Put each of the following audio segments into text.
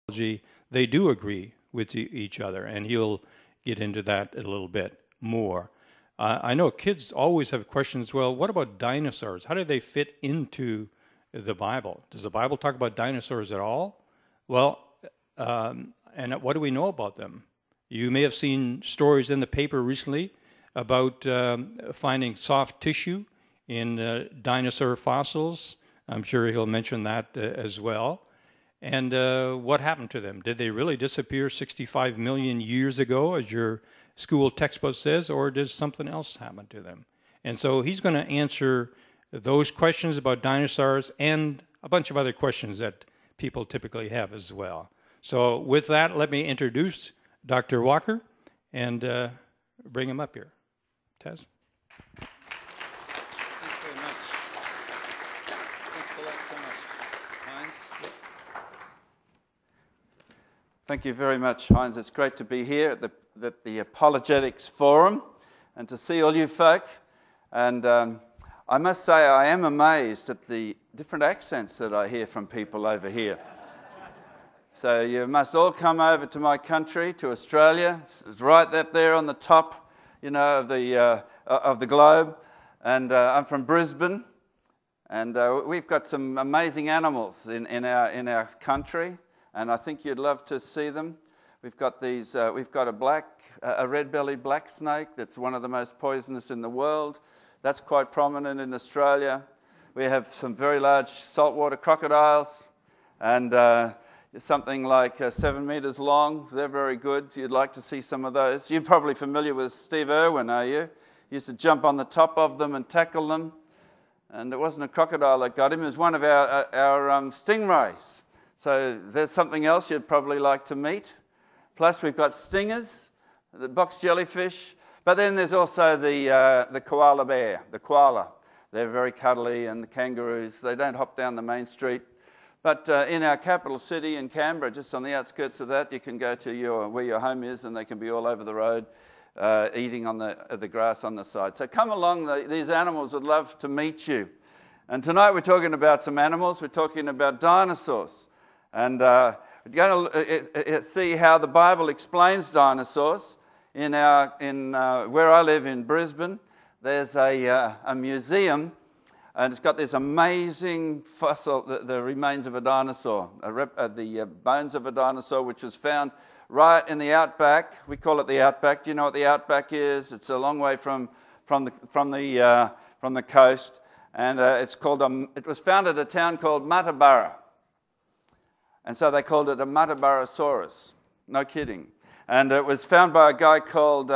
they do agree with each other, and he'll get into that a little bit more. I know kids always have questions, well, what about dinosaurs? How do they fit into the Bible? Does the Bible talk about dinosaurs at all? Well, and what do we know about them? You may have seen stories in the paper recently about finding soft tissue in dinosaur fossils. I'm sure he'll mention that as well. And what happened to them? Did they really disappear 65 million years ago, as your school textbook says, or did something else happen to them? And so he's going to answer those questions about dinosaurs and a bunch of other questions that people typically have as well. So with that, let me introduce Dr. Walker and bring him up here. Taz? Thanks very much. Thanks a lot so much, Heinz. Thank you very much, Heinz. It's great to be here at the Apologetics Forum and to see all you folk. And I must say I am amazed at the different accents that I hear from people over here. So you must all come over to my country, to Australia. It's right up there on the top, of the globe. And I'm from Brisbane, and we've got some amazing animals in our country, and I think you'd love to see them. We've got these. We've got a red-bellied black snake that's one of the most poisonous in the world. That's quite prominent in Australia. We have some very large saltwater crocodiles, and something like 7 meters long. They're very good. You'd like to see some of those. You're probably familiar with Steve Irwin, are you? He used to jump on the top of them and tackle them. And it wasn't a crocodile that got him. It was one of our stingrays. So there's something else you'd probably like to meet. Plus we've got stingers, the box jellyfish. But then there's also the koala bear, the koala. They're very cuddly, and the kangaroos. They don't hop down the main street. But in our capital city in Canberra, just on the outskirts of that, you can go to where your home is, and they can be all over the road eating on the grass on the side. So come along. These animals would love to meet you. And tonight we're talking about some animals. We're talking about dinosaurs. And we're going to see how the Bible explains dinosaurs. In where I live in Brisbane, there's a museum. And it's got this amazing fossil, the remains of a dinosaur, the bones of a dinosaur, which was found right in the outback. We call it the outback. Do you know what the outback is? It's a long way from the coast, and it was found at a town called Muttaburra, and so they called it a Muttaburrasaurus. No kidding. And it was found by a guy called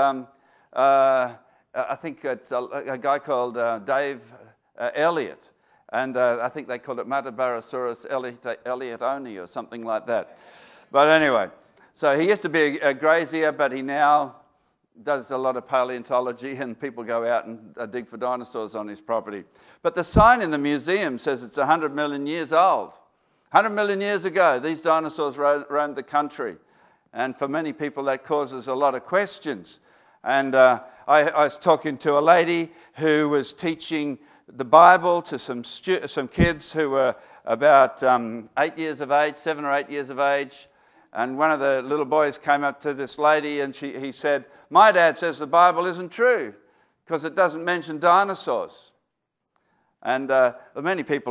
I think it's a guy called Dave Elliot, and I think they called it Muttaburrasaurus elliotoni or something like that. But anyway, so he used to be a grazier, but he now does a lot of paleontology, and people go out and dig for dinosaurs on his property. But the sign in the museum says it's 100 million years old. 100 million years ago, these dinosaurs roamed the country, and for many people that causes a lot of questions. And I was talking to a lady who was teaching the Bible to some kids who were about 8 years of age, 7 or 8 years of age. And one of the little boys came up to this lady, and he said, "My dad says the Bible isn't true because it doesn't mention dinosaurs." And many people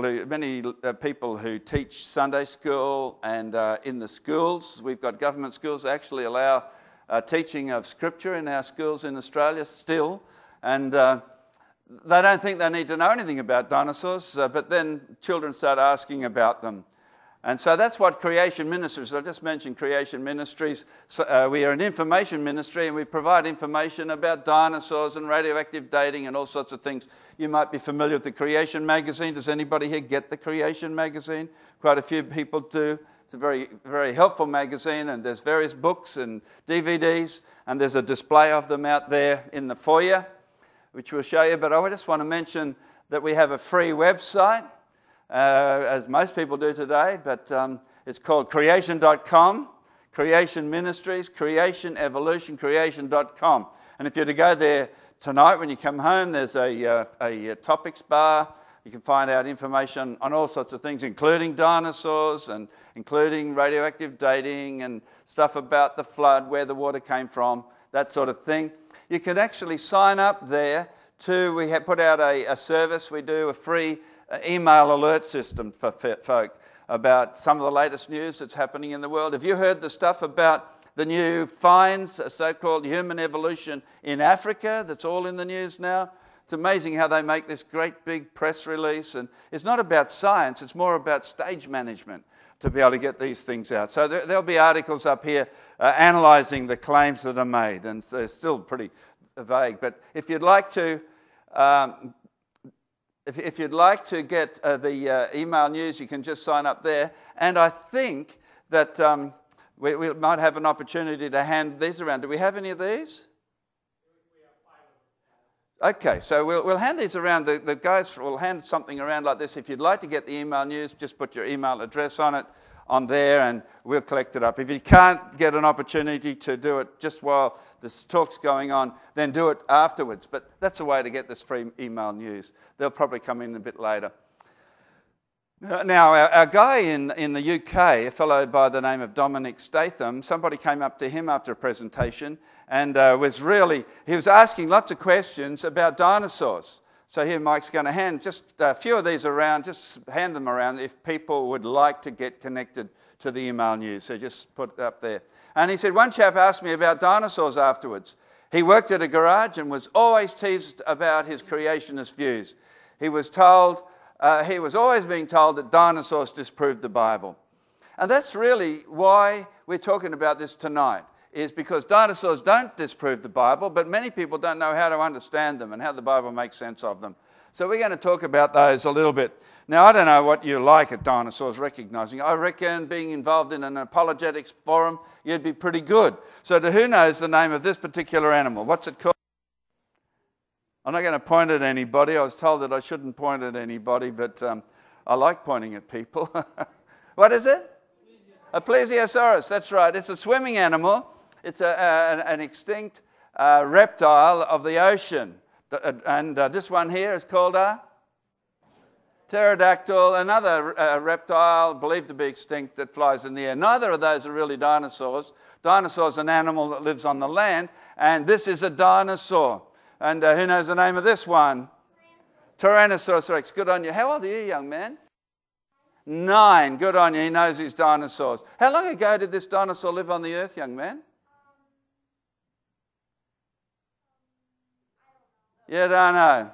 who teach Sunday school, and in the schools, we've got government schools that actually allow teaching of Scripture in our schools in Australia still. And they don't think they need to know anything about dinosaurs, but then children start asking about them. And so that's what Creation Ministries, I just mentioned Creation Ministries. So, we are an information ministry, and we provide information about dinosaurs and radioactive dating and all sorts of things. You might be familiar with the Creation Magazine. Does anybody here get the Creation Magazine? Quite a few people do. It's a very, very helpful magazine, and there's various books and DVDs, and there's a display of them out there in the foyer, which we'll show you. But I just want to mention that we have a free website, as most people do today, but it's called creation.com, Creation Ministries, Creation Evolution, creation.com. And if you're to go there tonight when you come home, there's a topics bar You can find out information on all sorts of things, including dinosaurs and including radioactive dating and stuff about the flood, where the water came from, that sort of thing. You can actually sign up there we have put out a service. We do a free email alert system for folk about some of the latest news that's happening in the world. Have you heard the stuff about the new finds, so-called human evolution in Africa, that's all in the news now? It's amazing how they make this great big press release. And it's not about science, it's more about stage management to be able to get these things out. So there'll be articles up here analysing the claims that are made, and they're still pretty vague. But if you'd like to if you'd like to get the email news, you can just sign up there. And I think that we might have an opportunity to hand these around. Do we have any of these? Okay, so we'll hand these around. The guys will hand something around like this. If you'd like to get the email news, just put your email address on there, and we'll collect it up. If you can't get an opportunity to do it just while this talk's going on, then do it afterwards. But that's a way to get this free email news. They'll probably come in a bit later. Now, our guy in the UK, a fellow by the name of Dominic Statham, somebody came up to him after a presentation and he was asking lots of questions about dinosaurs. So here Mike's going to hand just a few of these around, just hand them around if people would like to get connected to the email news. So just put it up there. And he said, one chap asked me about dinosaurs afterwards. He worked at a garage and was always teased about his creationist views. He was always being told that dinosaurs disproved the Bible. And that's really why we're talking about this tonight, is because dinosaurs don't disprove the Bible, but many people don't know how to understand them and how the Bible makes sense of them. So we're going to talk about those a little bit. Now, I don't know what you like at Dinosaurs Recognising. I reckon being involved in an apologetics forum, you'd be pretty good. So who knows the name of this particular animal? What's it called? I'm not going to point at anybody. I was told that I shouldn't point at anybody, but I like pointing at people. What is it? A plesiosaurus, that's right. It's a swimming animal. It's an extinct reptile of the ocean. And this one here is called a pterodactyl, another reptile believed to be extinct that flies in the air. Neither of those are really dinosaurs. Dinosaur's an animal that lives on the land, and this is a dinosaur. And who knows the name of this one? Tyrannosaurus Rex. Good on you. How old are you, young man? 9. Good on you. He knows his dinosaurs. How long ago did this dinosaur live on the earth, young man? You don't know.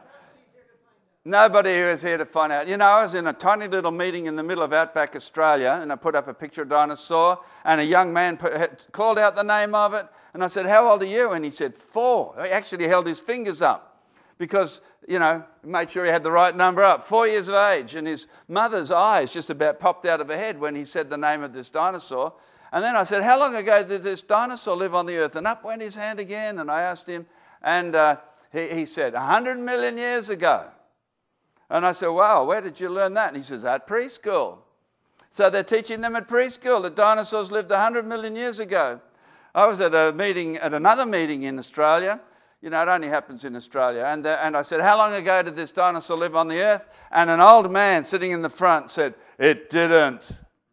Nobody who is here to find out. You know, I was in a tiny little meeting in the middle of Outback Australia, and I put up a picture of a dinosaur, and a young man called out the name of it, and I said, how old are you? And he said, 4. He actually held his fingers up because, made sure he had the right number up. 4 years of age, and his mother's eyes just about popped out of her head when he said the name of this dinosaur. And then I said, how long ago did this dinosaur live on the earth? And up went his hand again, and I asked him, and he said, 100 million years ago. And I said, wow, where did you learn that? And he says, at preschool. So they're teaching them at preschool that dinosaurs lived 100 million years ago. I was at another meeting in Australia. It only happens in Australia. And I said, how long ago did this dinosaur live on the earth? And an old man sitting in the front said, it didn't.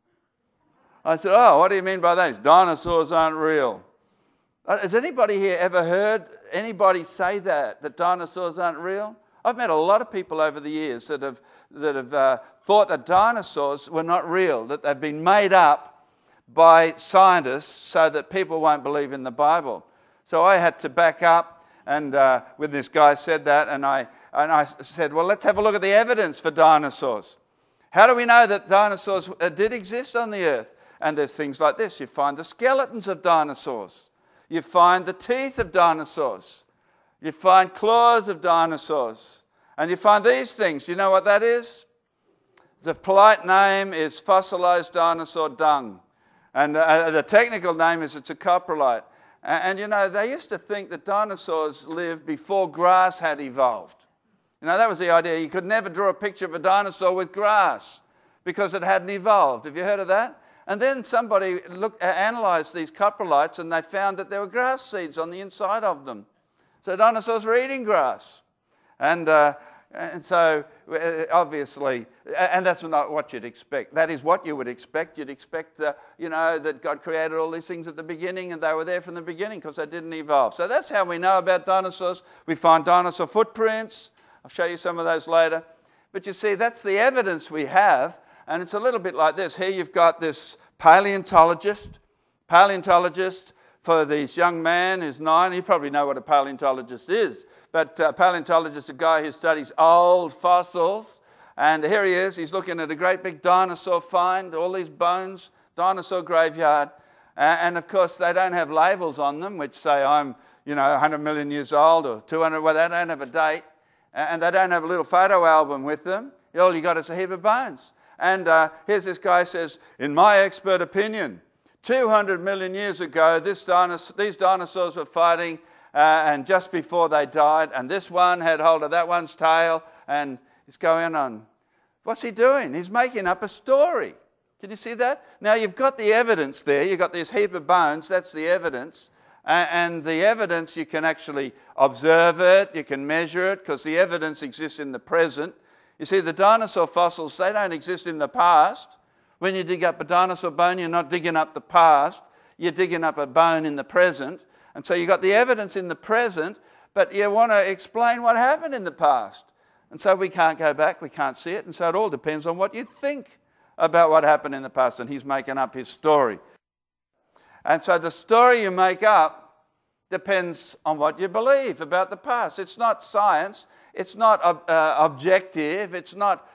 I said, oh, what do you mean by that? Dinosaurs aren't real. Has anybody here ever heard anybody say that dinosaurs aren't real? I've met a lot of people over the years that have thought that dinosaurs were not real, that they've been made up by scientists so that people won't believe in the Bible. So I had to back up, and when this guy said that, and I said, well, let's have a look at the evidence for dinosaurs. How do we know that dinosaurs did exist on the earth? And there's things like this. You find the skeletons of dinosaurs. You find the teeth of dinosaurs. You find claws of dinosaurs. And you find these things. Do you know what that is? The polite name is fossilized dinosaur dung. And the technical name is it's a coprolite. And they used to think that dinosaurs lived before grass had evolved. That was the idea. You could never draw a picture of a dinosaur with grass because it hadn't evolved. Have you heard of that? And then somebody analysed these coprolites, and they found that there were grass seeds on the inside of them. So dinosaurs were eating grass. And, And so, obviously, and that's not what you'd expect. That is what you would expect. You'd expect, that God created all these things at the beginning and they were there from the beginning because they didn't evolve. So that's how we know about dinosaurs. We find dinosaur footprints. I'll show you some of those later. But you see, that's the evidence we have. And it's a little bit like this. Here you've got this paleontologist for this young man who's 9. You probably know what a paleontologist is. But a paleontologist is a guy who studies old fossils. And here he is. He's looking at a great big dinosaur find, all these bones, dinosaur graveyard. And of course, they don't have labels on them, which say I'm, 100 million years old or 200. Well, they don't have a date. And they don't have a little photo album with them. All you got is a heap of bones. And here's this guy says, in my expert opinion, 200 million years ago, these dinosaurs were fighting, and just before they died, and this one had hold of that one's tail, and he's going on. What's he doing? He's making up a story. Can you see that? Now, you've got the evidence there. You've got this heap of bones. That's the evidence. And the evidence, you can actually observe it. You can measure it, because the evidence exists in the present. You see, the dinosaur fossils, they don't exist in the past. When you dig up a dinosaur bone, you're not digging up the past. You're digging up a bone in the present. And so you've got the evidence in the present, but you want to explain what happened in the past. And so we can't go back, we can't see it. And so it all depends on what you think about what happened in the past. And he's making up his story. And so the story you make up depends on what you believe about the past. It's not science. It's not objective. It's not,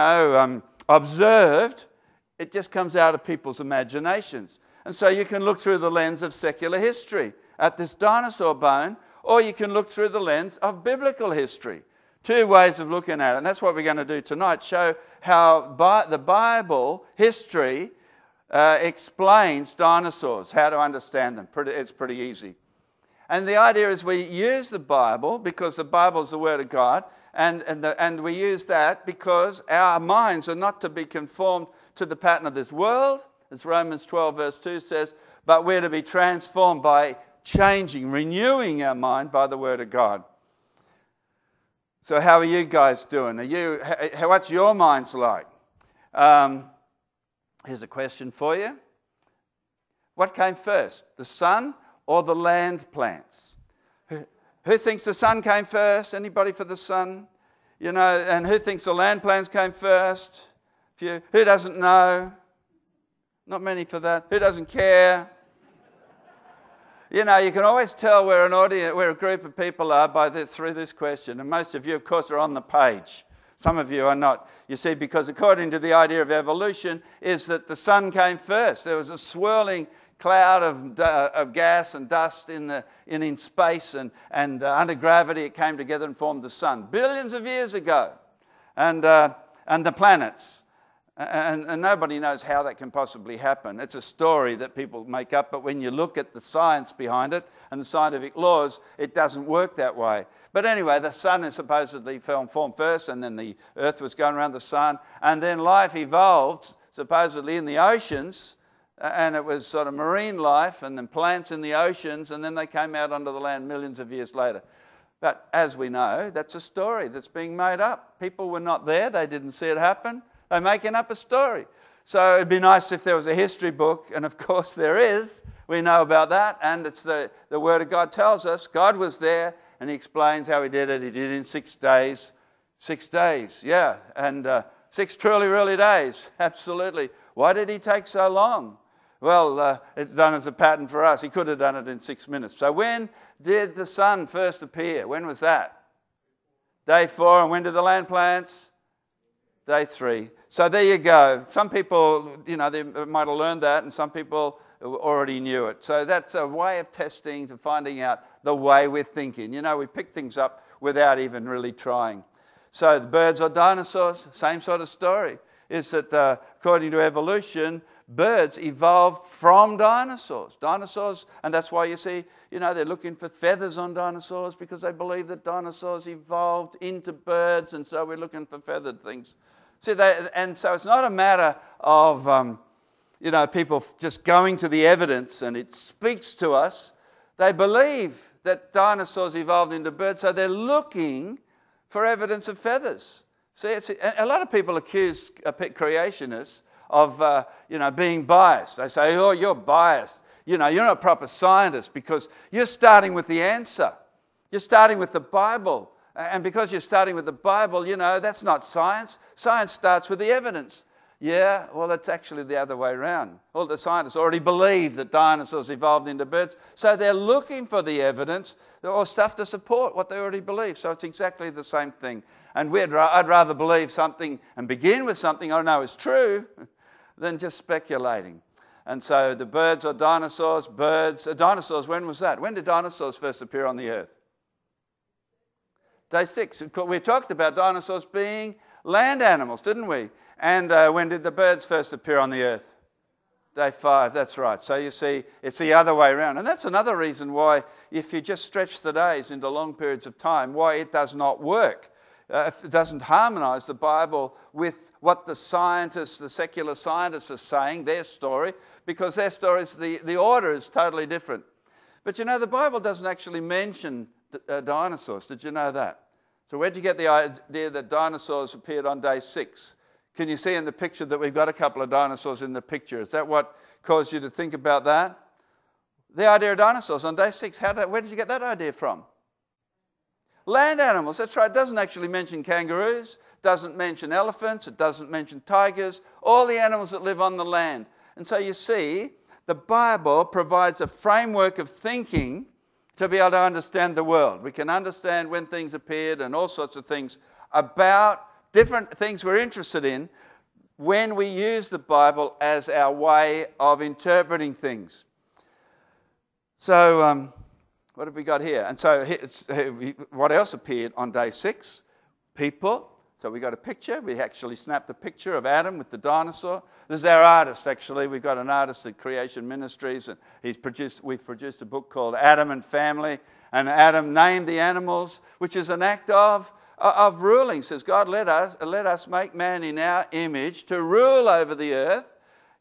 observed. It just comes out of people's imaginations. And so you can look through the lens of secular history at this dinosaur bone, or you can look through the lens of biblical history. Two ways of looking at it. And that's what we're going to do tonight, show how the Bible history explains dinosaurs, how to understand them. It's pretty easy. And the idea is we use the Bible because the Bible is the Word of God, and we use that because our minds are not to be conformed to the pattern of this world, as Romans 12 verse 2 says, but we're to be transformed by changing, renewing our mind by the Word of God. So how are you guys doing? What's your minds like? Here's a question for you. What came first, the sun or the land plants? Who thinks the sun came first? Anybody for the sun? And who thinks the land plants came first? Who doesn't know? Not many for that. Who doesn't care? You can always tell where a group of people are through this question. And most of you, of course, are on the page. Some of you are not. You see, because according to the idea of evolution, is that the sun came first. There was a swirling cloud of gas and dust in space, and under gravity it came together and formed the sun billions of years ago, and the planets. And nobody knows how that can possibly happen. It's a story that people make up, but when you look at the science behind it and the scientific laws, it doesn't work that way. But anyway, the sun is supposedly formed first, and then the earth was going around the sun, and then life evolved supposedly in the oceans, and it was sort of marine life, and then plants in the oceans, and then they came out onto the land millions of years later. But as we know, that's a story that's being made up. People were not there. They didn't see it happen. They're making up a story. So it'd be nice if there was a history book, and of course there is. We know about that, and it's the Word of God tells us God was there, and He explains how He did it. He did it in 6 days. 6 days, yeah, and 6 truly, really days, absolutely. Why did He take so long? Well, it's done as a pattern for us. He could have done it in 6 minutes. So when did the sun first appear? When was that? Day 4, and when did the land plants? Day 3. So there you go. Some people, they might have learned that, and some people already knew it. So that's a way of testing, to finding out the way we're thinking. We pick things up without even really trying. So the birds or dinosaurs, same sort of story. Is that according to evolution, birds evolved from dinosaurs. Dinosaurs, and that's why you see, they're looking for feathers on dinosaurs, because they believe that dinosaurs evolved into birds, and so we're looking for feathered things. See, and so it's not a matter of, people just going to the evidence and it speaks to us. They believe that dinosaurs evolved into birds, so they're looking for evidence of feathers. See, a lot of people accuse creationists of being biased. They say, oh, you're biased. You're not a proper scientist because you're starting with the answer. You're starting with the Bible. And because you're starting with the Bible, that's not science. Science starts with the evidence. Yeah, well, it's actually the other way around. All the scientists already believe that dinosaurs evolved into birds, so they're looking for the evidence or stuff to support what they already believe. So it's exactly the same thing. And I'd rather believe something and begin with something I know is true than just speculating. And so the birds are dinosaurs. Dinosaurs, when was that? When did dinosaurs first appear on the earth? Day 6. We talked about dinosaurs being land animals, didn't we? And when did the birds first appear on the earth? Day 5, that's right. So you see, it's the other way around. And that's another reason why, if you just stretch the days into long periods of time, why it does not work. It doesn't harmonize the Bible with what the scientists, the secular scientists are saying, their story, because their story is, the order is totally different. But the Bible doesn't actually mention dinosaurs. Did you know that? So where'd you get the idea that dinosaurs appeared on day 6? Can you see in the picture that we've got a couple of dinosaurs in the picture? Is that what caused you to think about that? The idea of dinosaurs on day 6, where did you get that idea from? Land animals, that's right. It doesn't actually mention kangaroos, doesn't mention elephants, it doesn't mention tigers, all the animals that live on the land. And so you see, the Bible provides a framework of thinking to be able to understand the world. We can understand when things appeared and all sorts of things about different things we're interested in when we use the Bible as our way of interpreting things. So, what have we got here? And so, what else appeared on day 6? People. So we got a picture. We actually snapped a picture of Adam with the dinosaur. This is our artist, actually. We've got an artist at Creation Ministries, and we've produced a book called Adam and Family. And Adam named the animals, which is an act of ruling. Says, God, let us make man in our image to rule over the earth,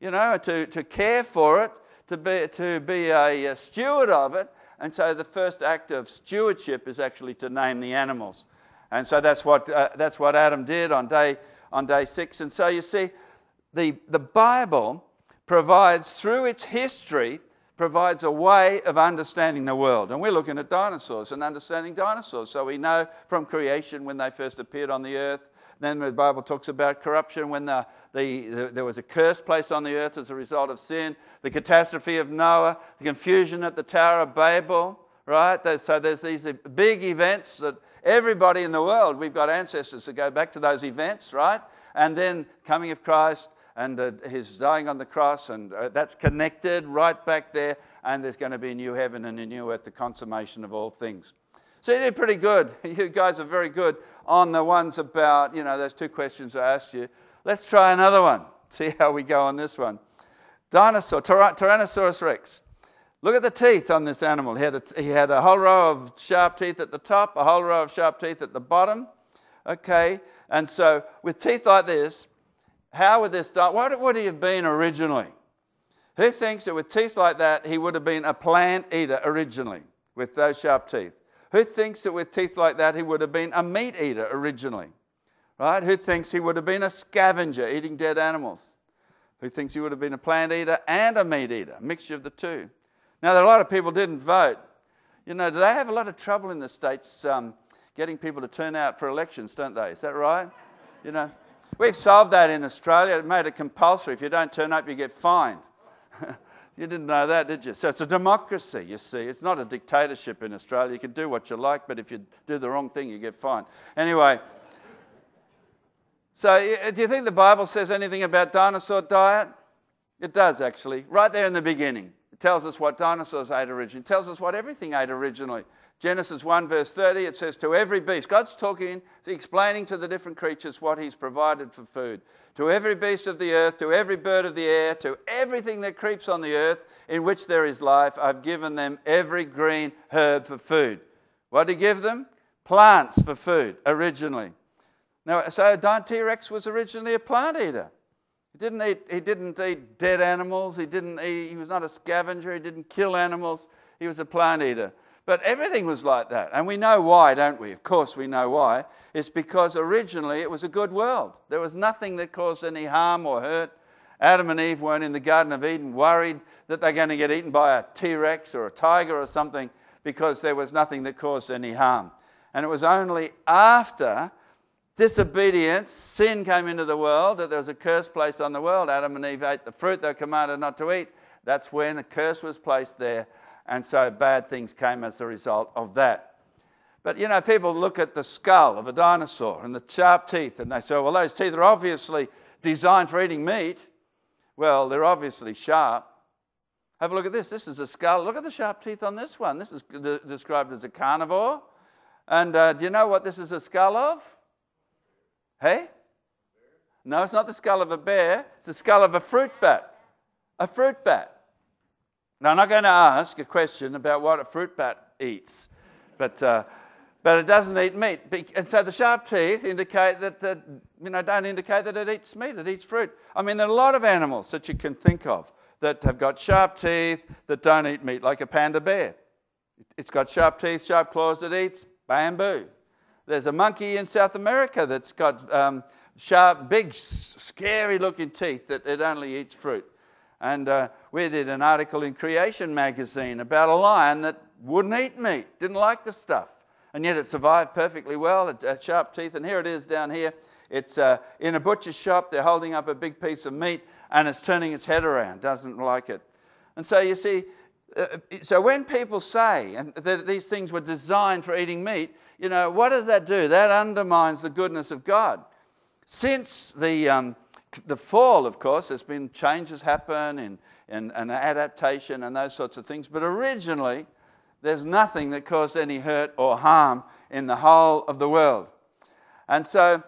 to care for it, to be a steward of it. And so the first act of stewardship is actually to name the animals. And so that's what Adam did on day 6. And so you see, the Bible provides, through its history, provides a way of understanding the world. And we're looking at dinosaurs and understanding dinosaurs. So we know from creation when they first appeared on the earth. Then the Bible talks about corruption when there was a curse placed on the earth as a result of sin. The catastrophe of Noah, the confusion at the Tower of Babel, right? So there's these big events that everybody in the world, we've got ancestors that go back to those events, right? And then coming of Christ and his dying on the cross, and that's connected right back there. And there's going to be a new heaven and a new earth, the consummation of all things. So you did pretty good. You guys are very good on the ones about, those 2 questions I asked you. Let's try another one. See how we go on this one. Dinosaur, Tyrannosaurus Rex. Look at the teeth on this animal. He had a whole row of sharp teeth at the top, a whole row of sharp teeth at the bottom. Okay, and so with teeth like this, how would this, what would he have been originally? Who thinks that with teeth like that, he would have been a plant eater originally with those sharp teeth? Who thinks that with teeth like that, he would have been a meat eater originally? Right? Who thinks he would have been a scavenger eating dead animals? Who thinks he would have been a plant eater and a meat eater, a mixture of the two? Now, there are a lot of people didn't vote. Do they have a lot of trouble in the States getting people to turn out for elections, don't they? Is that right? We've solved that in Australia. It made it compulsory. If you don't turn up, you get fined. You didn't know that, did you? So it's a democracy, you see. It's not a dictatorship in Australia. You can do what you like, but if you do the wrong thing, you get fined. Anyway, so do you think the Bible says anything about dinosaur diet? It does, actually. Right there in the beginning. It tells us what dinosaurs ate originally. It tells us what everything ate originally. Genesis 1 verse 30, it says, to every beast. God's talking, explaining to the different creatures what he's provided for food. To every beast of the earth, to every bird of the air, to everything that creeps on the earth in which there is life, I've given them every green herb for food. What did he give them? Plants for food, originally. Now, so T-Rex was originally a plant eater. He didn't eat dead animals. He was not a scavenger. He didn't kill animals. He was a plant eater. But everything was like that. And we know why, don't we? Of course we know why. It's because originally it was a good world. There was nothing that caused any harm or hurt. Adam and Eve weren't in the Garden of Eden worried that they're going to get eaten by a T-Rex or a tiger or something, because there was nothing that caused any harm. And it was only after disobedience, sin came into the world, that there was a curse placed on the world. Adam and Eve ate the fruit they were commanded not to eat. That's when a curse was placed there. And so bad things came as a result of that. But, you know, people look at the skull of a dinosaur and the sharp teeth, and they say, well, those teeth are obviously designed for eating meat. Well, they're obviously sharp. Have a look at this. This is a skull. Look at the sharp teeth on this one. This is described as a carnivore. And do you know what this is a skull of? Hey? No, it's not the skull of a bear. It's the skull of a fruit bat. A fruit bat. Now, I'm not going to ask a question about what a fruit bat eats, but it doesn't eat meat. And so the sharp teeth indicate that, don't indicate that it eats meat. It eats fruit. I mean, there are a lot of animals that you can think of that have got sharp teeth that don't eat meat, like a panda bear. It's got sharp teeth, sharp claws that eats bamboo. There's a monkey in South America that's got sharp, big, scary-looking teeth that it only eats fruit. And we did an article in Creation magazine about a lion that wouldn't eat meat, didn't like the stuff. And yet it survived perfectly well, it had sharp teeth. And here it is down here. It's in a butcher's shop. They're holding up a big piece of meat, and it's turning its head around, doesn't like it. And so you see, so when people say that these things were designed for eating meat, what does that do? That undermines the goodness of God. Since the fall, of course, there's been changes happen and adaptation and those sorts of things. But originally, there's nothing that caused any hurt or harm in the whole of the world. And so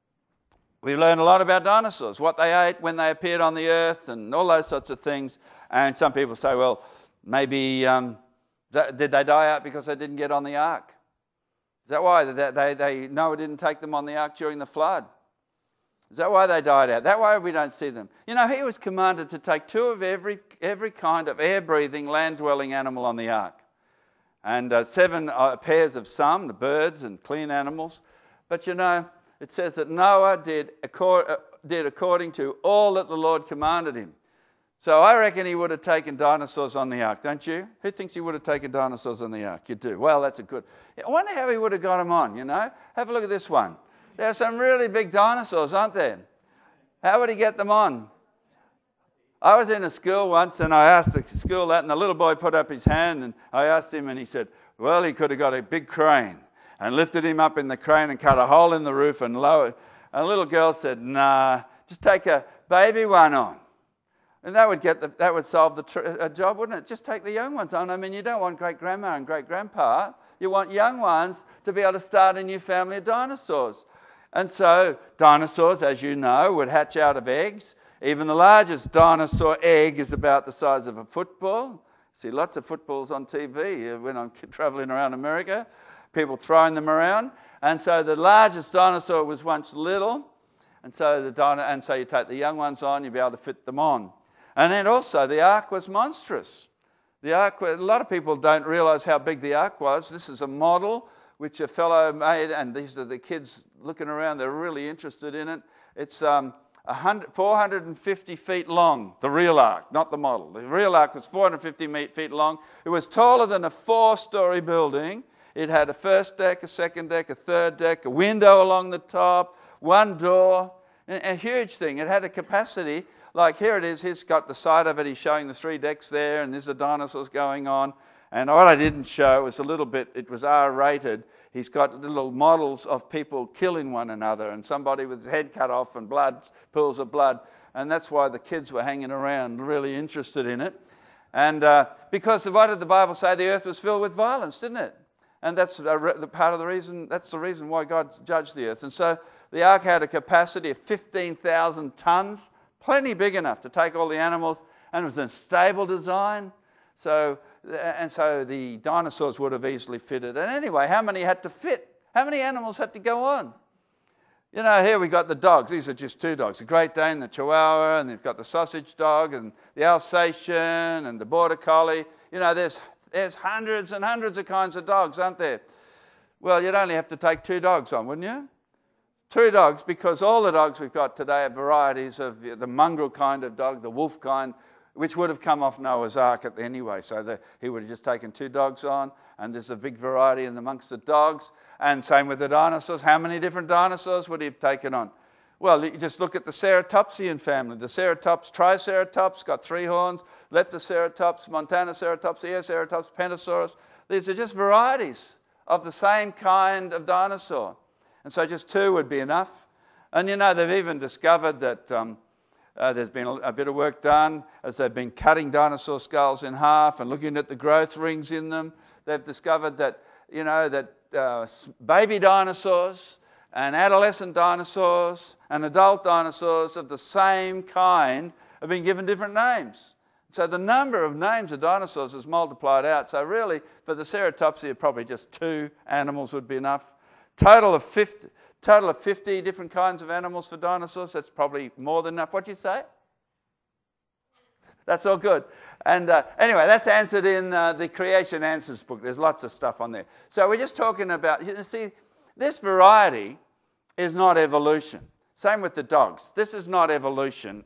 we learn a lot about dinosaurs, what they ate when they appeared on the earth and all those sorts of things. And some people say, well, maybe did they die out because they didn't get on the ark? Is that why Noah didn't take them on the ark during the flood? Is that why they died out? That why we don't see them? He was commanded to take 2 of every kind of air-breathing, land-dwelling animal on the ark. And 7 pairs of some, the birds and clean animals. But it says that Noah did according to all that the Lord commanded him. So I reckon he would have taken dinosaurs on the ark, don't you? Who thinks he would have taken dinosaurs on the ark? You do. Well, that's a good... I wonder how he would have got them on, Have a look at this one. There are some really big dinosaurs, aren't there? How would he get them on? I was in a school once, and I asked the school that, and the little boy put up his hand, and I asked him, and he said, well, he could have got a big crane and lifted him up in the crane and cut a hole in the roof and lowered. And a little girl said, nah, just take a baby one on. And that would solve the job, wouldn't it? Just take the young ones on. I mean, you don't want great-grandma and great-grandpa. You want young ones to be able to start a new family of dinosaurs. And so dinosaurs, as you know, would hatch out of eggs. Even the largest dinosaur egg is about the size of a football. See lots of footballs on TV when I'm traveling around America, people throwing them around. And so the largest dinosaur was once little. And so you take the young ones on, you'll be able to fit them on. And then also the ark was monstrous. The ark, a lot of people don't realize how big the ark was. This is a model which a fellow made, and these are the kids looking around. They're really interested in it. It's 450 feet long, the real ark, not the model. The real ark was 450 feet long. It was taller than a 4-story building. It had a first deck, a second deck, a third deck, a window along the top, one door, a huge thing. It had a capacity, like here it is, he's got the side of it, he's showing the 3 decks there, and there's the dinosaurs going on. And what I didn't show was it was R-rated. He's got little models of people killing one another and somebody with his head cut off and pools of blood. And that's why the kids were hanging around really interested in it. And because what did the Bible say? The earth was filled with violence, didn't it? And that's the reason why God judged the earth. And so the ark had a capacity of 15,000 tons, plenty big enough to take all the animals, and it was a stable design. So the dinosaurs would have easily fitted. And anyway, how many had to fit? How many animals had to go on? Here we got the dogs. These are just 2 dogs, the Great Dane, the Chihuahua, and they've got the sausage dog and the Alsatian and the Border Collie. There's There's hundreds and hundreds of kinds of dogs, aren't there? Well, you'd only have to take 2 dogs on, wouldn't you? 2 dogs, because all the dogs we've got today are varieties of the mongrel kind of dog, the wolf kind, which would have come off Noah's Ark anyway. So he would have just taken 2 dogs on, and there's a big variety amongst the dogs. And same with the dinosaurs. How many different dinosaurs would he have taken on? Well, you just look at the Ceratopsian family. The Ceratops, Triceratops, got 3 horns, Leptoceratops, Montanoceratops, Eoceratops, Pentasaurus. These are just varieties of the same kind of dinosaur. And so just 2 would be enough. And they've even discovered that there's been a bit of work done as they've been cutting dinosaur skulls in half and looking at the growth rings in them. They've discovered that, baby dinosaurs and adolescent dinosaurs and adult dinosaurs of the same kind have been given different names. So the number of names of dinosaurs is multiplied out. So really, for the Ceratopsia, probably just 2 animals would be enough. Total of 50 different kinds of animals for dinosaurs. That's probably more than enough. What'd you say? That's all good. And anyway, that's answered in the Creation Answers book. There's lots of stuff on there. So we're just talking about, this variety is not evolution. Same with the dogs. This is not evolution.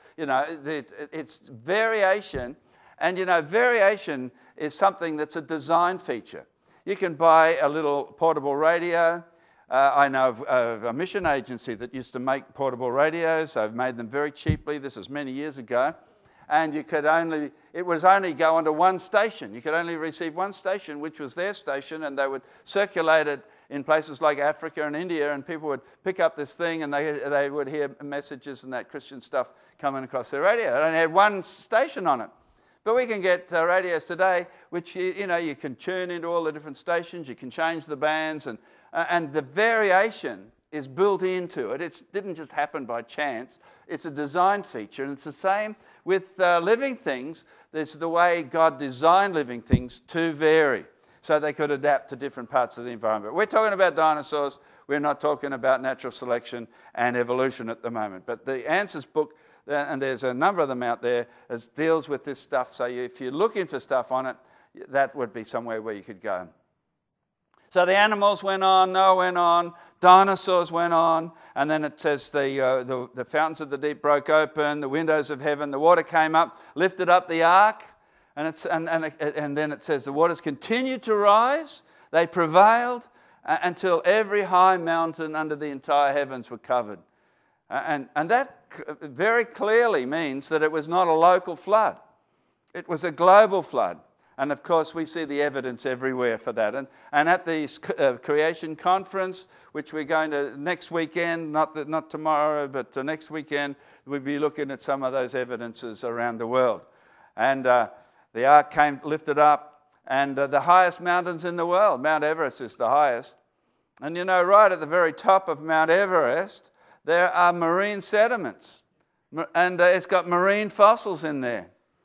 It's variation. And, variation is something that's a design feature. You can buy a little portable radio. I know of a mission agency that used to make portable radios. They've made them very cheaply. This is many years ago. And it was only go onto one station. You could only receive one station, which was their station, and they would circulate it in places like Africa and India, and people would pick up this thing and they would hear messages and that Christian stuff coming across their radio. It only had one station on it. But we can get radios today, which, you can tune into all the different stations, you can change the bands, and the variation is built into it. It didn't just happen by chance. It's a design feature, and it's the same with living things. There's the way God designed living things to vary so they could adapt to different parts of the environment. We're talking about dinosaurs. We're not talking about natural selection and evolution at the moment. But the Answers book, and there's a number of them out there, deals with this stuff. So if you're looking for stuff on it, that would be somewhere where you could go. So the animals went on, Noah went on, dinosaurs went on, and then it says the fountains of the deep broke open, the windows of heaven, the water came up, lifted up the ark, and then it says the waters continued to rise, they prevailed until every high mountain under the entire heavens were covered. And that very clearly means that it was not a local flood. It was a global flood. And of course, we see the evidence everywhere for that. And at the Creation Conference, which we're going to next weekend, not tomorrow, but next weekend, we'll be looking at some of those evidences around the world. And the ark came lifted up, and the highest mountains in the world, Mount Everest is the highest. And right at the very top of Mount Everest, there are marine sediments. And it's got marine fossils in there.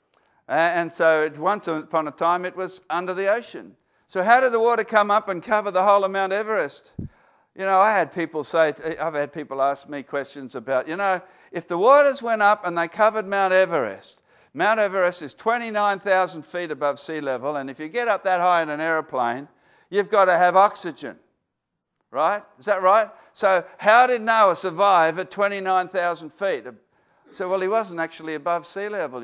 And so once upon a time it was under the ocean. So how did the water come up and cover the whole of Mount Everest? I've had people ask me questions about, if the waters went up and they covered Mount Everest is 29,000 feet above sea level, and if you get up that high in an aeroplane, you've got to have oxygen, right? Is that right? So how did Noah survive at 29,000 feet? So, well, he wasn't actually above sea level,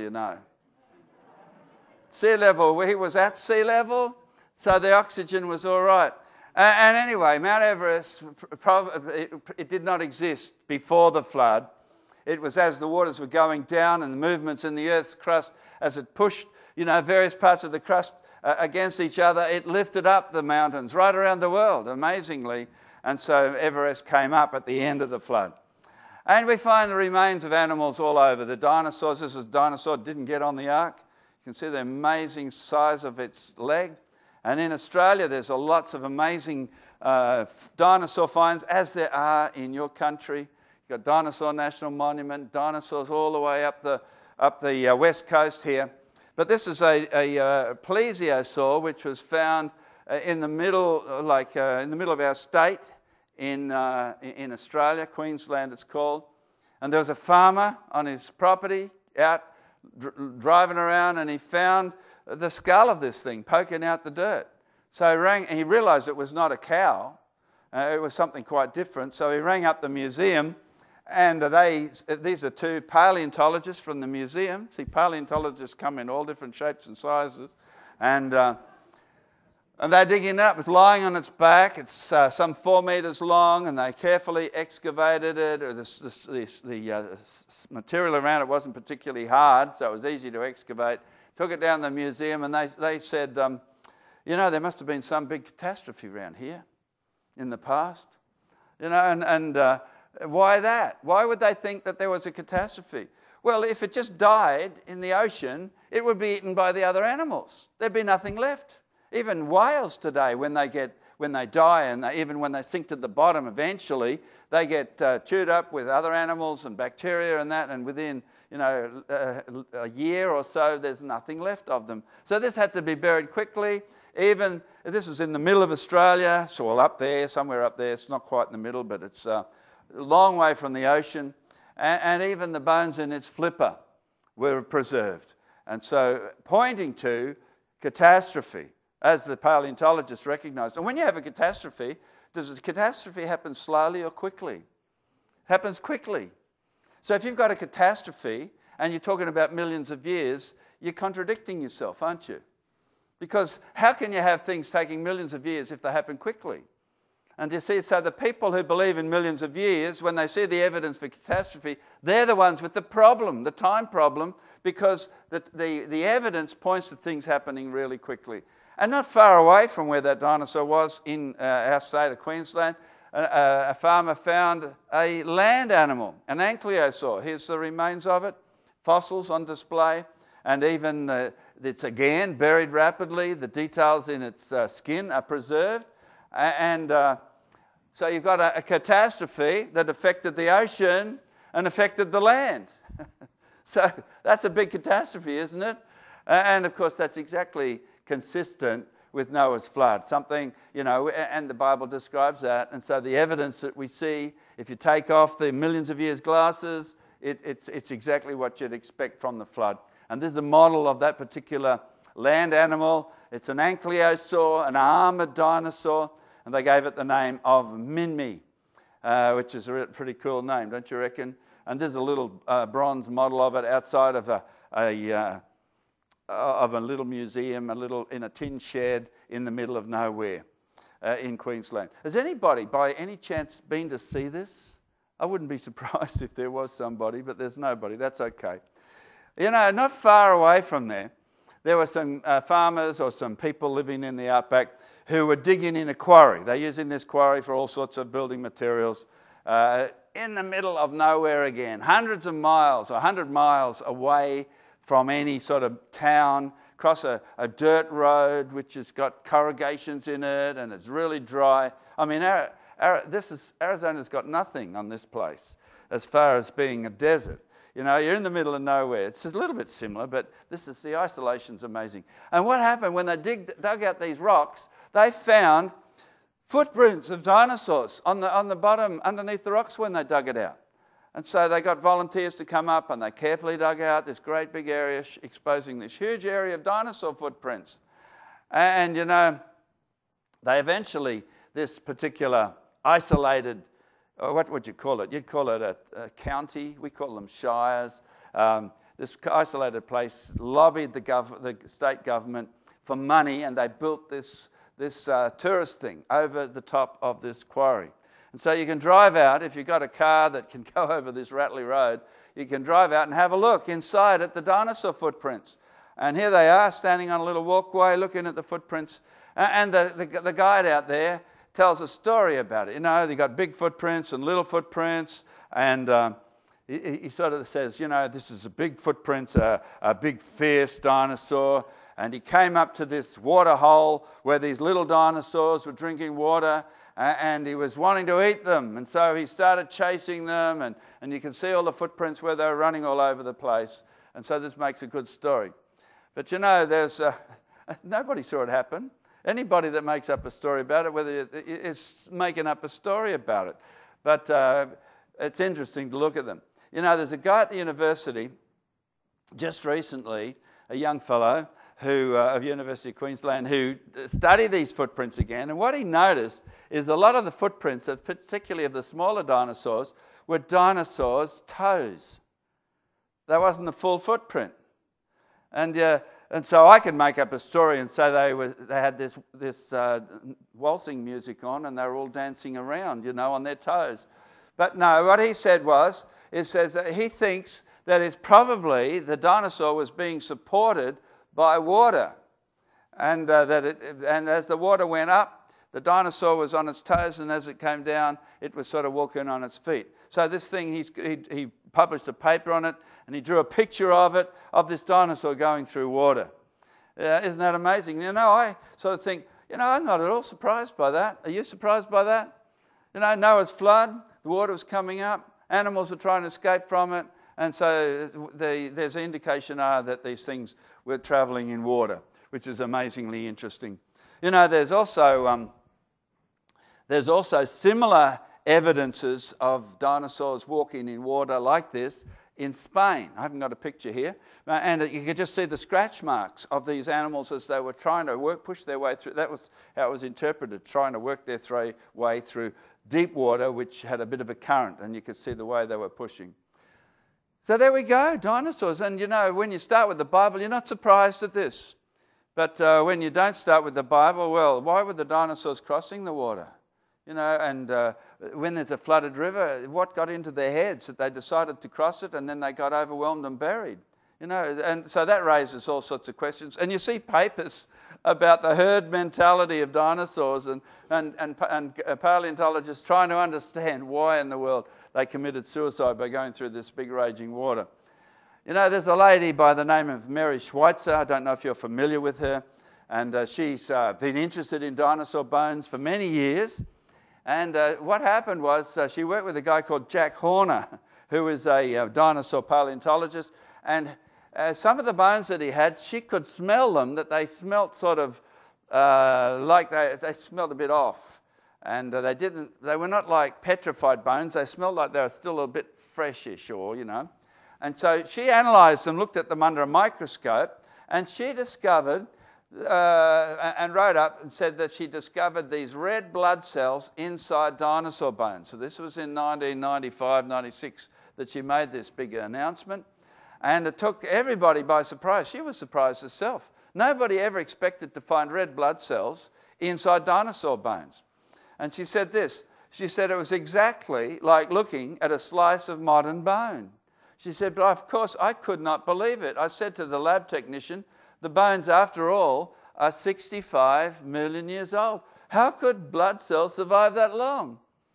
Sea level, he was at sea level, so the oxygen was all right. And anyway, Mount Everest, it did not exist before the flood. It was as the waters were going down and the movements in the Earth's crust, as it pushed, various parts of the crust against each other, it lifted up the mountains right around the world, amazingly. And so Everest came up at the end of the flood. And we find the remains of animals all over. The dinosaurs, this is a dinosaur, didn't get on the ark. You can see the amazing size of its leg. And in Australia, there's lots of amazing dinosaur finds, as there are in your country. You've got Dinosaur National Monument, dinosaurs all the way up the west coast here. But this is a plesiosaur, which was found in the middle of our state in Australia, Queensland it's called. And there was a farmer on his property out driving around, and he found the skull of this thing poking out the dirt. So he rang, and he realised it was not a cow. It was something quite different. So he rang up the museum, and these are two paleontologists from the museum. See, paleontologists come in all different shapes and sizes. And they're digging it up. It's lying on its back. It's some 4 meters long, and they carefully excavated it. The material around it wasn't particularly hard, so it was easy to excavate. Took it down to the museum, and they said, there must have been some big catastrophe around here in the past. And why that? Why would they think that there was a catastrophe? Well, if it just died in the ocean, it would be eaten by the other animals. There'd be nothing left. Even whales today, when they die, and even when they sink to the bottom eventually, they get chewed up with other animals and bacteria and that, and within a year or so, there's nothing left of them. So this had to be buried quickly. Even this is in the middle of Australia, so up there, somewhere up there. It's not quite in the middle, but it's a long way from the ocean. And even the bones in its flipper were preserved. And so pointing to catastrophe, as the paleontologists recognised. And when you have a catastrophe, does the catastrophe happen slowly or quickly? It happens quickly. So if you've got a catastrophe and you're talking about millions of years, you're contradicting yourself, aren't you? Because how can you have things taking millions of years if they happen quickly? And you see, so the people who believe in millions of years, when they see the evidence for catastrophe, they're the ones with the problem, the time problem, because the evidence points to things happening really quickly. And not far away from where that dinosaur was, in our state of Queensland, a farmer found a land animal, an ankylosaur. Here's the remains of it, fossils on display, and even it's again buried rapidly. The details in its skin are preserved. So you've got a catastrophe that affected the ocean and affected the land. So that's a big catastrophe, isn't it? And of course, that's exactly consistent with Noah's flood. Something, and the Bible describes that. And so the evidence that we see, if you take off the millions of years glasses, it's exactly what you'd expect from the flood. And this is a model of that particular land animal. It's an ankylosaur, an armored dinosaur, and they gave it the name of Minmi, which is a pretty cool name, don't you reckon? And there's a little bronze model of it outside of a little museum, in a tin shed in the middle of nowhere in Queensland. Has anybody, by any chance, been to see this? I wouldn't be surprised if there was somebody, but there's nobody. That's okay. Not far away from there were some farmers or some people living in the outback who were digging in a quarry. They're using this quarry for all sorts of building materials in the middle of nowhere again, hundreds of miles, 100 miles away from any sort of town, across a dirt road which has got corrugations in it and it's really dry. I mean, Arizona's got nothing on this place as far as being a desert. You're in the middle of nowhere. It's a little bit similar, but the isolation's amazing. And what happened when they dug out these rocks, they found footprints of dinosaurs on the bottom, underneath the rocks when they dug it out. And so they got volunteers to come up and they carefully dug out this great big area, exposing this huge area of dinosaur footprints. And, they eventually, this particular isolated, what would you call it? You'd call it a county. We call them shires. This isolated place lobbied the state government for money, and they built this tourist thing over the top of this quarry. And so you can drive out, if you've got a car that can go over this rattly road, you can drive out and have a look inside at the dinosaur footprints. And here they are, standing on a little walkway, looking at the footprints. And the guide out there tells a story about it. They've got big footprints and little footprints. And he sort of says, this is a big footprint, a big fierce dinosaur. And he came up to this water hole where these little dinosaurs were drinking water. And he was wanting to eat them. And so he started chasing them. And you can see all the footprints where they were running all over the place. And so this makes a good story. But there's nobody saw it happen. Anybody that makes up a story about it, whether it's making up a story about it. But it's interesting to look at them. There's a guy at the university just recently, a young fellow, of University of Queensland, who studied these footprints again. And what he noticed is a lot of the footprints, particularly of the smaller dinosaurs, were dinosaurs' toes. That wasn't a full footprint. And so I could make up a story and say they had this waltzing music on and they were all dancing around, on their toes. But no, what he said was, it says that he thinks that it's probably the dinosaur was being supported by water. And and as the water went up, the dinosaur was on its toes, and as it came down, it was sort of walking on its feet. So this thing, he published a paper on it, and he drew a picture of it, of this dinosaur going through water. Isn't that amazing? I sort of think, I'm not at all surprised by that. Are you surprised by that? Noah's flood, the water was coming up, animals were trying to escape from it, and so there's an indication that these things were traveling in water, which is amazingly interesting. There's also similar evidences of dinosaurs walking in water like this in Spain. I haven't got a picture here. And you could just see the scratch marks of these animals as they were trying to push their way through. That was how it was interpreted, trying to work their way through deep water, which had a bit of a current, and you could see the way they were pushing. So there we go, dinosaurs. And when you start with the Bible, you're not surprised at this. But when you don't start with the Bible, well, why were the dinosaurs crossing the water? And when there's a flooded river, what got into their heads that they decided to cross it and then they got overwhelmed and buried? And so that raises all sorts of questions. And you see papers about the herd mentality of dinosaurs and paleontologists trying to understand why in the world they committed suicide by going through this big raging water. There's a lady by the name of Mary Schweitzer. I don't know if you're familiar with her. And she's been interested in dinosaur bones for many years. And what happened was she worked with a guy called Jack Horner, who is a dinosaur paleontologist. And some of the bones that he had, she could smell them, that they smelt sort of like they smelled a bit off. And they were not like petrified bones. They smelled like they were still a bit freshish And so she analysed them, looked at them under a microscope, and she discovered and wrote up and said that she discovered these red blood cells inside dinosaur bones. So this was in 1995, 96 that she made this big announcement. And it took everybody by surprise. She was surprised herself. Nobody ever expected to find red blood cells inside dinosaur bones. And she said this. She said it was exactly like looking at a slice of modern bone. She said, but of course I could not believe it. I said to the lab technician, the bones, after all, are 65 million years old. How could blood cells survive that long?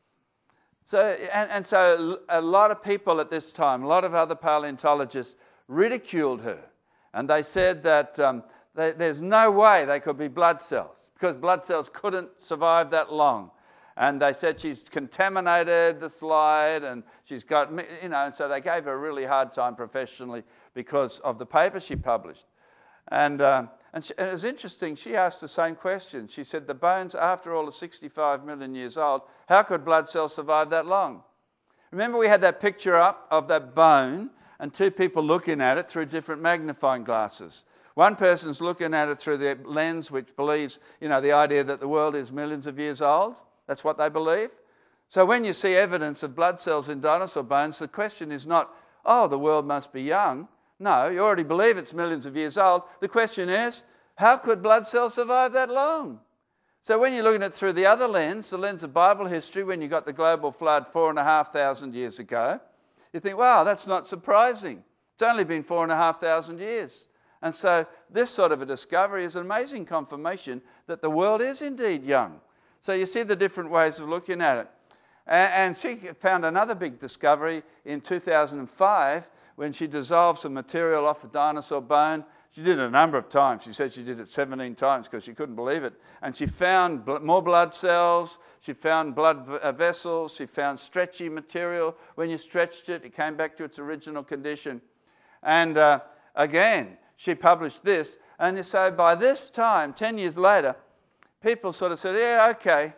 So a lot of people at this time, a lot of other paleontologists ridiculed her. And they said that there's no way they could be blood cells because blood cells couldn't survive that long. And they said she's contaminated the slide and she's got, and so they gave her a really hard time professionally because of the paper she published. And it was interesting, she asked the same question. She said, the bones, after all, are 65 million years old. How could blood cells survive that long? Remember we had that picture up of that bone and two people looking at it through different magnifying glasses. One person's looking at it through the lens which believes, the idea that the world is millions of years old. That's what they believe. So when you see evidence of blood cells in dinosaur bones, the question is not, oh, the world must be young. No, you already believe it's millions of years old. The question is, how could blood cells survive that long? So when you're looking at it through the other lens, the lens of Bible history, when you got the global flood 4,500 years ago, you think, wow, that's not surprising. It's only been 4,500 years. And so this sort of a discovery is an amazing confirmation that the world is indeed young. So you see the different ways of looking at it. And she found another big discovery in 2005 when she dissolved some material off a dinosaur bone. She did it a number of times. She said she did it 17 times because she couldn't believe it. And she found more blood cells. She found blood vessels. She found stretchy material. When you stretched it, it came back to its original condition. And again, she published this. And so by this time, 10 years later, people sort of said, yeah, okay,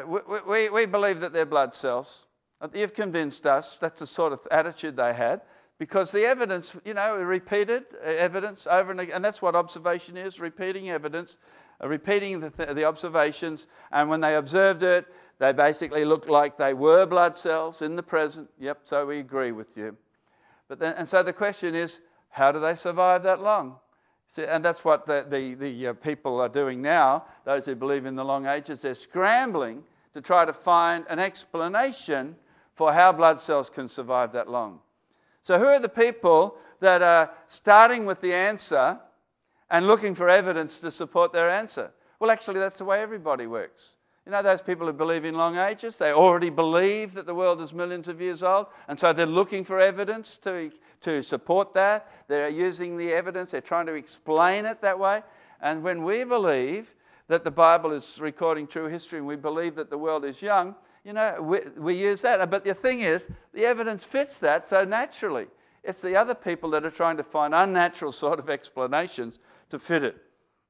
we believe that they're blood cells. You've convinced us. That's the sort of attitude they had. Because the evidence, repeated evidence over and again, and that's what observation is, repeating evidence, repeating the observations, and when they observed it, they basically looked like they were blood cells in the present. Yep, so we agree with you. And so the question is, how do they survive that long? See, and that's what the people are doing now, those who believe in the long ages. They're scrambling to try to find an explanation for how blood cells can survive that long. So who are the people that are starting with the answer and looking for evidence to support their answer? Well, actually, that's the way everybody works. Those people who believe in long ages, they already believe that the world is millions of years old, and so they're looking for evidence to support that. They're using the evidence, they're trying to explain it that way. And when we believe that the Bible is recording true history and we believe that the world is young, we use that. But the thing is, the evidence fits that so naturally. It's the other people that are trying to find unnatural sort of explanations to fit it.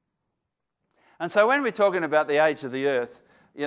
And so when we're talking about the age of the earth,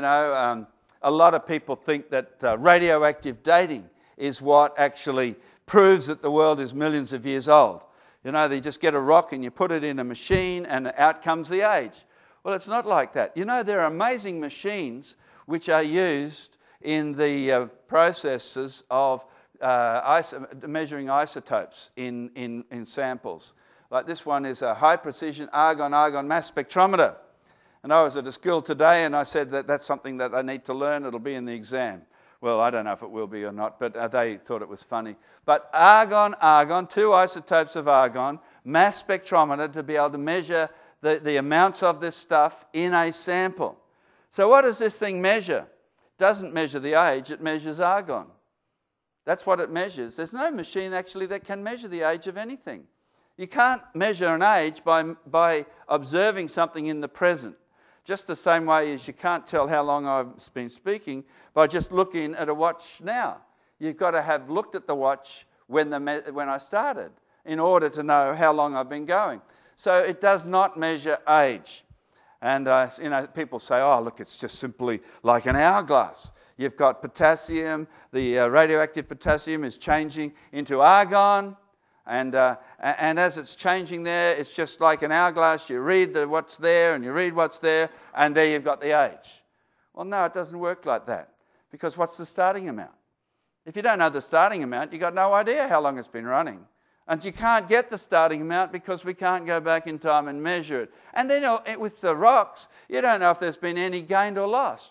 a lot of people think that radioactive dating is what actually proves that the world is millions of years old. They just get a rock and you put it in a machine and out comes the age. Well, it's not like that. There are amazing machines which are used in the processes of measuring isotopes in samples. Like this one is a high-precision argon mass spectrometer. And I was at a school today and I said that that's something that they need to learn. It'll be in the exam. Well, I don't know if it will be or not, but they thought it was funny. But argon, 2 isotopes of argon, mass spectrometer to be able to measure the amounts of this stuff in a sample. So what does this thing measure? It doesn't measure the age, it measures argon. That's what it measures. There's no machine actually that can measure the age of anything. You can't measure an age by observing something in the present. Just the same way as you can't tell how long I've been speaking by just looking at a watch now. You've got to have looked at the watch when I started in order to know how long I've been going. So it does not measure age. And people say, oh, look, it's just simply like an hourglass. You've got potassium, the radioactive potassium is changing into argon. And as it's changing there, it's just like an hourglass. You read what's there and you read what's there, and there you've got the age. Well, no, it doesn't work like that. Because what's the starting amount? If you don't know the starting amount, you've got no idea how long it's been running. And you can't get the starting amount because we can't go back in time and measure it. And then with the rocks, you don't know if there's been any gained or lost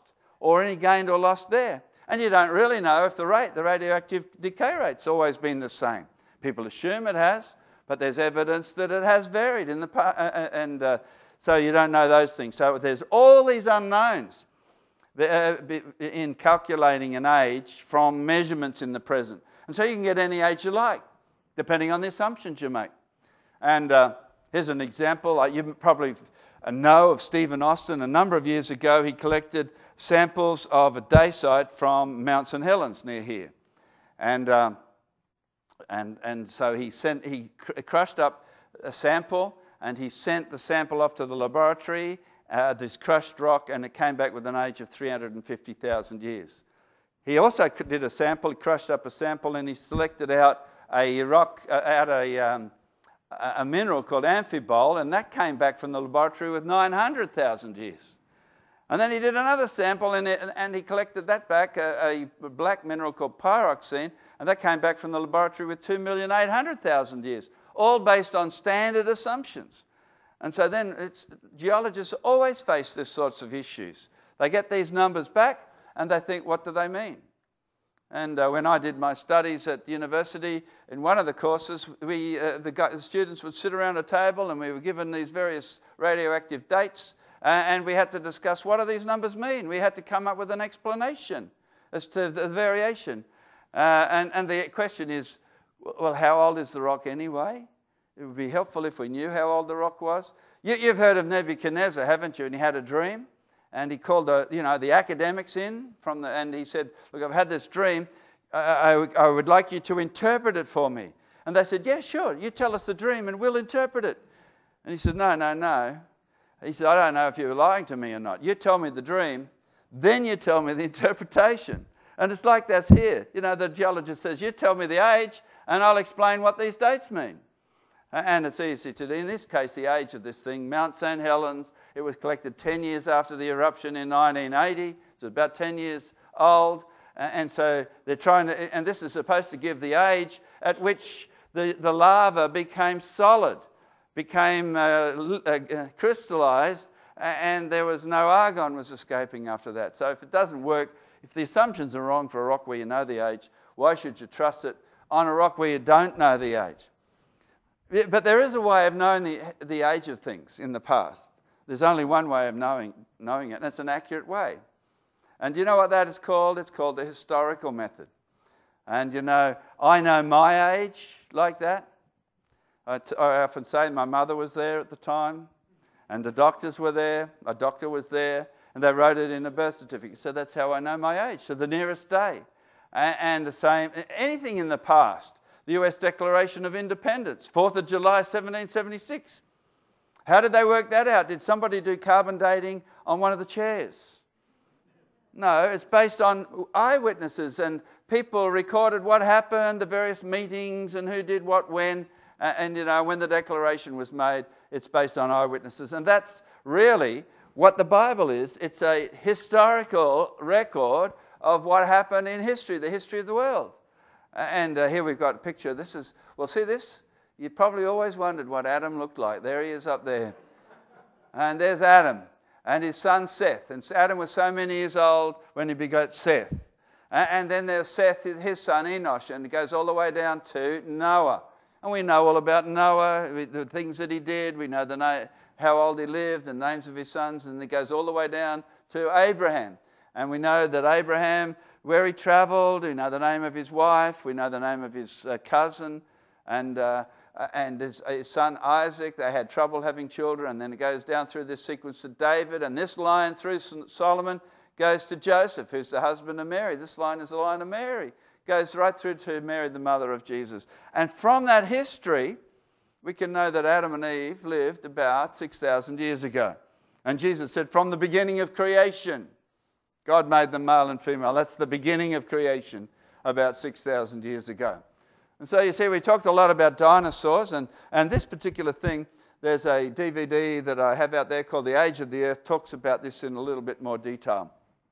there. And you don't really know if the radioactive decay rate's always been the same. People assume it has, but there's evidence that it has varied in the past, and so you don't know those things. So there's all these unknowns in calculating an age from measurements in the present. And so you can get any age you like, depending on the assumptions you make. And here's an example. You probably know of Stephen Austin. A number of years ago, he collected samples of a dacite from Mount St. Helens near here. And so he crushed up a sample and he sent the sample off to the laboratory, this crushed rock, and it came back with an age of 350,000 years. He also did a sample, he crushed up a sample, and he selected out a rock, a mineral called amphibole, and that came back from the laboratory with 900,000 years. And then he did another sample and he collected that back, a black mineral called pyroxene, and that came back from the laboratory with 2,800,000 years, all based on standard assumptions. And so then geologists always face these sorts of issues. They get these numbers back and they think, what do they mean? And when I did my studies at university, in one of the courses, the students would sit around a table and we were given these various radioactive dates, and we had to discuss what do these numbers mean. We had to come up with an explanation as to the variation. And the question is, well, how old is the rock anyway? It would be helpful if we knew how old the rock was. You've heard of Nebuchadnezzar, haven't you? And he had a dream. And he called the academics in and he said, look, I've had this dream. I would like you to interpret it for me. And they said, yeah, sure. You tell us the dream and we'll interpret it. And he said, no. He said, I don't know if you're lying to me or not. You tell me the dream, then you tell me the interpretation. And it's like that's here. The geologist says, you tell me the age, and I'll explain what these dates mean. And it's easy to do. In this case, the age of this thing, Mount St. Helens, it was collected 10 years after the eruption in 1980. It's about 10 years old. And so they're trying to, and this is supposed to give the age at which the lava became solid, became crystallized, and there was no argon was escaping after that. So if it doesn't work, if the assumptions are wrong for a rock where you know the age, why should you trust it on a rock where you don't know the age? But there is a way of knowing the age of things in the past. There's only one way of knowing it, and it's an accurate way. And do you know what that is called? It's called the historical method. And you know, I know my age like that. I often say my mother was there at the time, and the doctors were there, a doctor was there, and they wrote it in a birth certificate. So that's how I know my age, to the nearest day. And the same, anything in the past. The US Declaration of Independence, 4th of July, 1776. How did they work that out? Did somebody do carbon dating on one of the chairs? No, it's based on eyewitnesses, and people recorded what happened, the various meetings, and who did what when. And, you know, when the declaration was made, it's based on eyewitnesses. And that's really what the Bible is. It's a historical record of what happened in history, the history of the world. And here we've got a picture. This is, well, see this? You probably always wondered what Adam looked like. There he is up there. And there's Adam and his son Seth. And Adam was so many years old when he begot Seth. And then there's Seth, his son Enosh, and it goes all the way down to Noah. And we know all about Noah, the things that he did. We know how old he lived, the names of his sons, and it goes all the way down to Abraham. And we know that Abraham, where he travelled, we know the name of his wife, we know the name of his cousin, and his son Isaac. They had trouble having children, and then it goes down through this sequence to David, and this line through Solomon goes to Joseph, who's the husband of Mary. This line is the line of Mary. Goes right through to Mary, the mother of Jesus. And from that history, we can know that Adam and Eve lived about 6,000 years ago. And Jesus said, from the beginning of creation, God made them male and female. That's the beginning of creation about 6,000 years ago. And so you see, we talked a lot about dinosaurs, and this particular thing, there's a DVD that I have out there called The Age of the Earth, talks about this in a little bit more detail.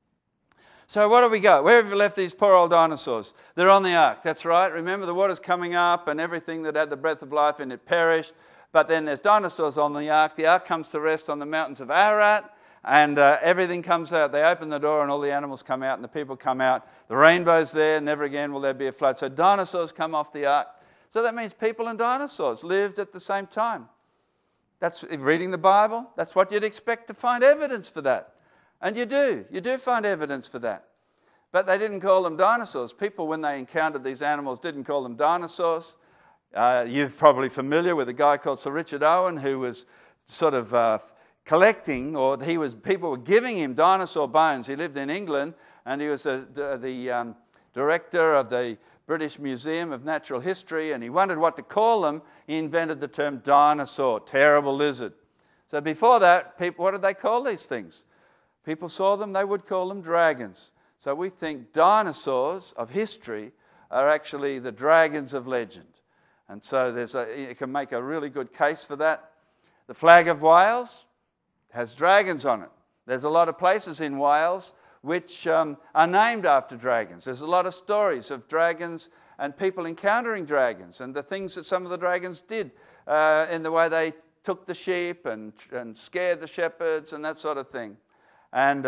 So what have we got? Where have you left these poor old dinosaurs? They're on the ark, that's right. Remember, the water's coming up and everything that had the breath of life in it perished. But then there's dinosaurs on the ark. The ark comes to rest on the mountains of Ararat, and everything comes out. They open the door and all the animals come out and the people come out. The rainbow's there, never again will there be a flood. So dinosaurs come off the ark. So that means people and dinosaurs lived at the same time. That's reading the Bible. That's what you'd expect to find evidence for that. And you do find evidence for that. But they didn't call them dinosaurs. People, when they encountered these animals, didn't call them dinosaurs. You're probably familiar with a guy called Sir Richard Owen, who was sort of collecting, or people were giving him dinosaur bones. He lived in England, and he was the director of the British Museum of Natural History, and he wondered what to call them. He invented the term dinosaur, terrible lizard. So before that, what did they call these things? People saw them, they would call them dragons. So we think dinosaurs of history are actually the dragons of legend. And so you can make a really good case for that. The flag of Wales has dragons on it. There's a lot of places in Wales which are named after dragons. There's a lot of stories of dragons and people encountering dragons and the things that some of the dragons did in the way they took the sheep and scared the shepherds and that sort of thing. And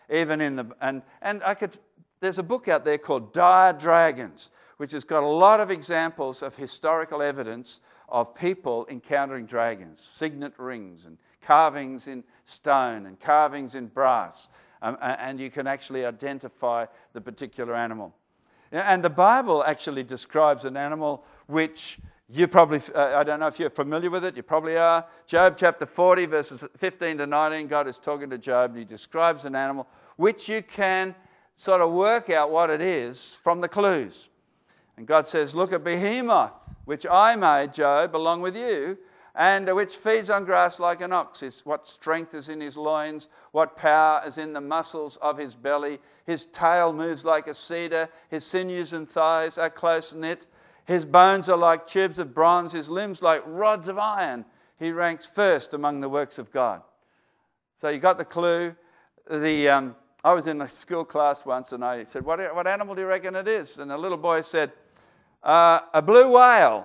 there's a book out there called Dire Dragons, which has got a lot of examples of historical evidence of people encountering dragons, signet rings and carvings in stone and carvings in brass, and you can actually identify the particular animal. And the Bible actually describes an animal which you probably, I don't know if you're familiar with it, you probably are. Job chapter 40, verses 15 to 19, God is talking to Job, and he describes an animal which you can sort of work out what it is from the clues. And God says, look at Behemoth, which I made, Job, along with you, and which feeds on grass like an ox. What strength is in his loins, what power is in the muscles of his belly. His tail moves like a cedar, his sinews and thighs are close knit. His bones are like tubes of bronze, his limbs like rods of iron. He ranks first among the works of God. So you got the clue. I was in a school class once and I said, what animal do you reckon it is? And a little boy said, a blue whale.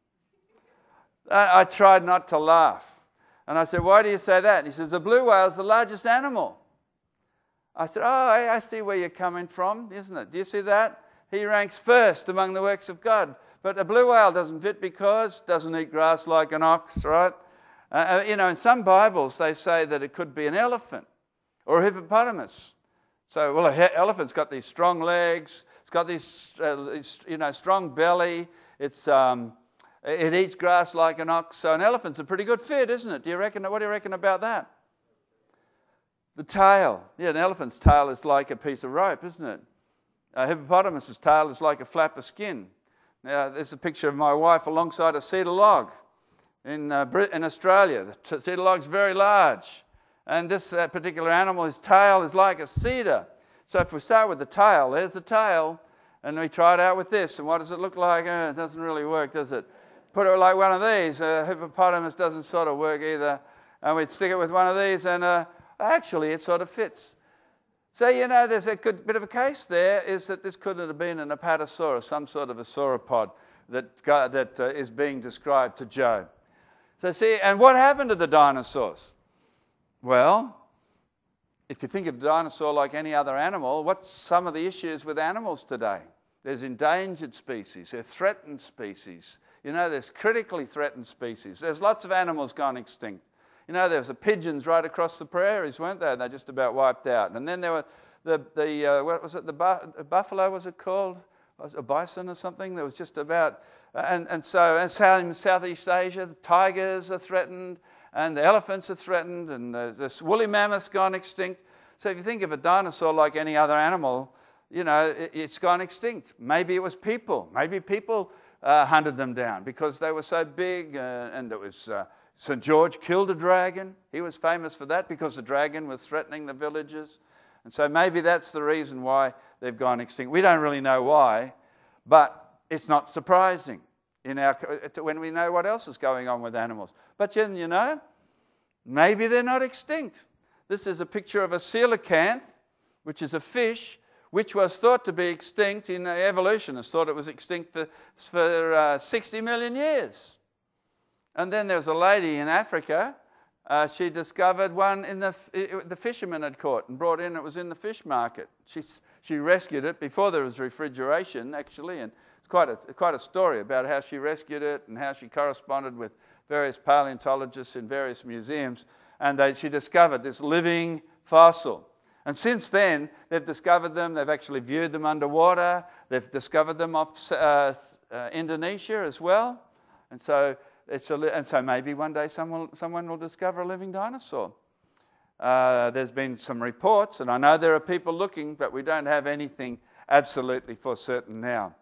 I tried not to laugh. And I said, why do you say that? And he says, the blue whale is the largest animal. I said, I see where you're coming from, isn't it? Do you see that? He ranks first among the works of God. But a blue whale doesn't fit because it doesn't eat grass like an ox, right? In some Bibles, they say that it could be an elephant or a hippopotamus. So, well, an elephant's got these strong legs. It's got this, strong belly. It eats grass like an ox. So an elephant's a pretty good fit, isn't it? What do you reckon about that? The tail. Yeah, an elephant's tail is like a piece of rope, isn't it? A hippopotamus's tail is like a flap of skin. Now, there's a picture of my wife alongside a cedar log in Australia. The cedar log's very large. And this particular animal, his tail is like a cedar. So if we start with the tail, there's the tail. And we try it out with this. And what does it look like? It doesn't really work, does it? Put it like one of these. A hippopotamus doesn't sort of work either. And we'd stick it with one of these and actually it sort of fits. So, there's a good bit of a case there, is that this couldn't have been an apatosaurus, some sort of a sauropod that is being described to Job. So see, and what happened to the dinosaurs? Well, if you think of a dinosaur like any other animal, what's some of the issues with animals today? There's endangered species, there's threatened species. There's critically threatened species. There's lots of animals gone extinct. There was the pigeons right across the prairies, weren't there? They just about wiped out. And then there were what was it? The buffalo, was it called? Was it a bison or something? That was just about. And so in Southeast Asia, the tigers are threatened, and the elephants are threatened, and this woolly mammoth's gone extinct. So if you think of a dinosaur like any other animal, it's gone extinct. Maybe it was people. Maybe people hunted them down because they were so big, and there was. St. George killed a dragon. He was famous for that because the dragon was threatening the villages. And so maybe that's the reason why they've gone extinct. We don't really know why, but it's not surprising when we know what else is going on with animals. But maybe they're not extinct. This is a picture of a coelacanth, which is a fish, which was thought to be extinct. Evolutionists thought it was extinct for 60 million years. And then there was a lady in Africa. She discovered one the fishermen had caught and brought in. It was in the fish market. She rescued it before there was refrigeration, actually, and it's quite a story about how she rescued it and how she corresponded with various paleontologists in various museums. And she discovered this living fossil. And since then, they've discovered them. They've actually viewed them underwater. They've discovered them off Indonesia as well. And so maybe one day someone will discover a living dinosaur. There's been some reports, and I know there are people looking, but we don't have anything absolutely for certain now.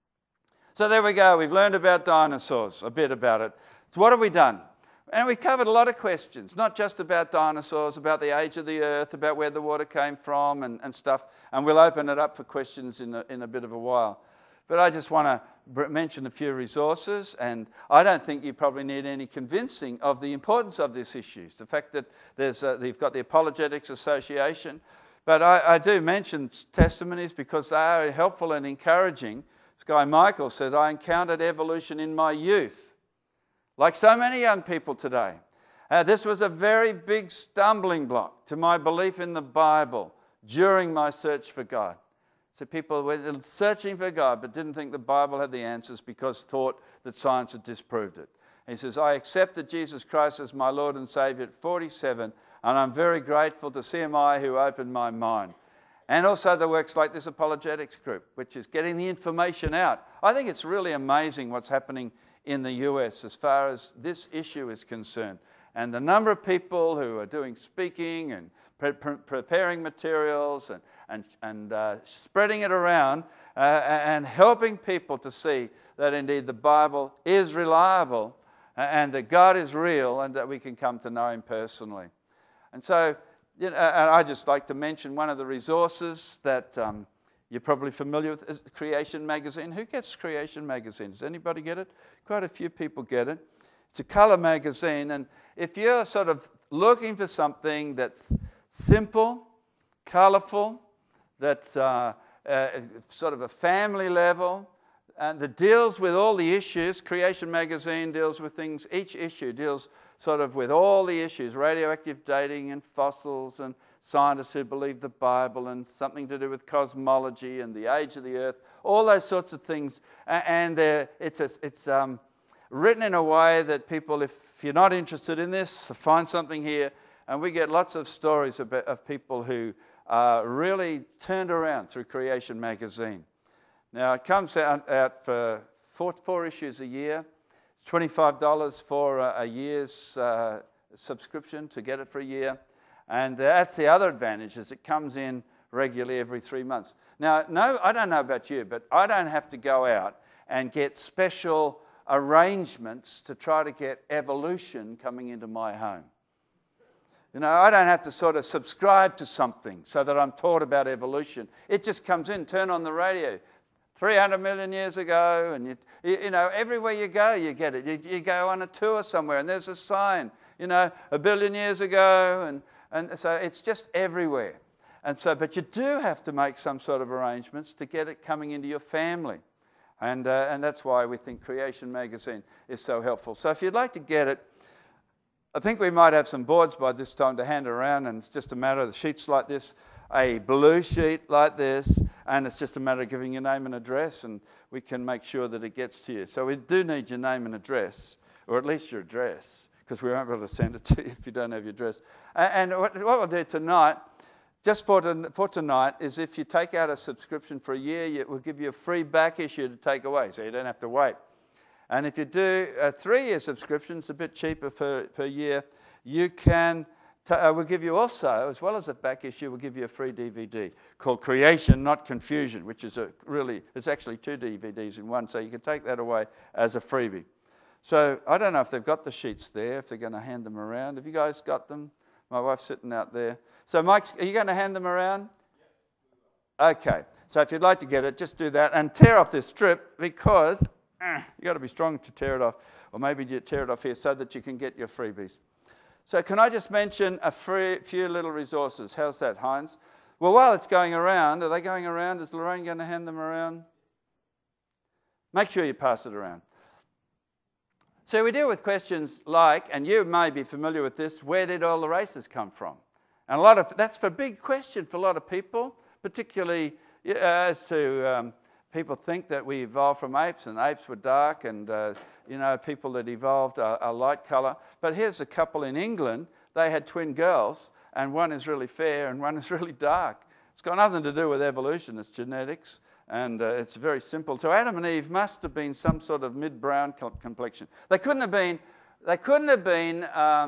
So there we go. We've learned about dinosaurs, a bit about it. So what have we done? And we covered a lot of questions, not just about dinosaurs, about the age of the earth, about where the water came from and stuff. And we'll open it up for questions in a bit of a while. But I just want to mention a few resources, and I don't think you probably need any convincing of the importance of this issue. The fact that they've got the Apologetics Association, but I do mention testimonies because they are helpful and encouraging. This guy Michael says, I encountered evolution in my youth, like so many young people today. This was a very big stumbling block to my belief in the Bible during my search for God. So people were searching for God but didn't think the Bible had the answers because thought that science had disproved it. He says, I accepted Jesus Christ as my Lord and Saviour at 47, and I'm very grateful to CMI who opened my mind. And also the works like this apologetics group, which is getting the information out. I think it's really amazing what's happening in the US as far as this issue is concerned. And the number of people who are doing speaking and preparing materials and spreading it around and helping people to see that indeed the Bible is reliable and that God is real and that we can come to know Him personally. And so, and I just like to mention one of the resources that You're probably familiar with Creation Magazine. Who gets Creation Magazine? Does anybody get it? Quite a few people get it. It's a color magazine, and if you're sort of looking for something that's simple, colorful, that's sort of a family level, and that deals with all the issues. Creation Magazine deals with things, each issue deals sort of with all the issues, radioactive dating and fossils and scientists who believe the Bible and something to do with cosmology and the age of the earth, all those sorts of things. And it's written in a way that people, if you're not interested in this, find something here. And we get lots of stories of people who really turned around through Creation Magazine. Now, it comes out for four issues a year. It's $25 for a year's subscription to get it for a year. And that's the other advantage, is it comes in regularly every 3 months. Now, no, I don't know about you, but I don't have to go out and get special arrangements to try to get evolution coming into my home. You know, I don't have to sort of subscribe to something so that I'm taught about evolution. It just comes in, turn on the radio. 300 million years ago, and you know, everywhere you go, you get it. You go on a tour somewhere, and there's a sign, you know, 1 billion years ago, and so it's just everywhere. And so, but you do have to make some sort of arrangements to get it coming into your family. And that's why we think Creation Magazine is so helpful. So if you'd like to get it, I think we might have some boards by this time to hand around, and it's just a matter of the sheets like this, a blue sheet like this, and it's just a matter of giving your name and address, and we can make sure that it gets to you. So we do need your name and address, or at least your address, because we won't be able to send it to you if you don't have your address. And what we'll do tonight, just for tonight, is if you take out a subscription for a year, we'll give you a free back issue to take away, so you don't have to wait. And if you do a 3-year subscription, it's a bit cheaper per year, you can, we'll give you also, as well as a back issue, we'll give you a free DVD called Creation, Not Confusion, which is it's actually 2 DVDs in one, so you can take that away as a freebie. So I don't know if they've got the sheets there, if they're going to hand them around. Have you guys got them? My wife's sitting out there. So Mike, are you going to hand them around? Yes. Okay. So if you'd like to get it, just do that and tear off this strip, because you've got to be strong to tear it off. Or maybe you tear it off here so that you can get your freebies. So can I just mention a few little resources? How's that, Heinz? Well, while it's going around, are they going around? Is Lorraine going to hand them around? Make sure you pass it around. So we deal with questions like, and you may be familiar with this, where did all the races come from? And that's a big question for a lot of people, particularly as to people think that we evolved from apes, and apes were dark, and you know, people that evolved are light colour. But here's a couple in England. They had twin girls, and one is really fair and one is really dark. It's got nothing to do with evolution. It's genetics, and it's very simple. So Adam and Eve must have been some sort of mid-brown complexion. They couldn't have been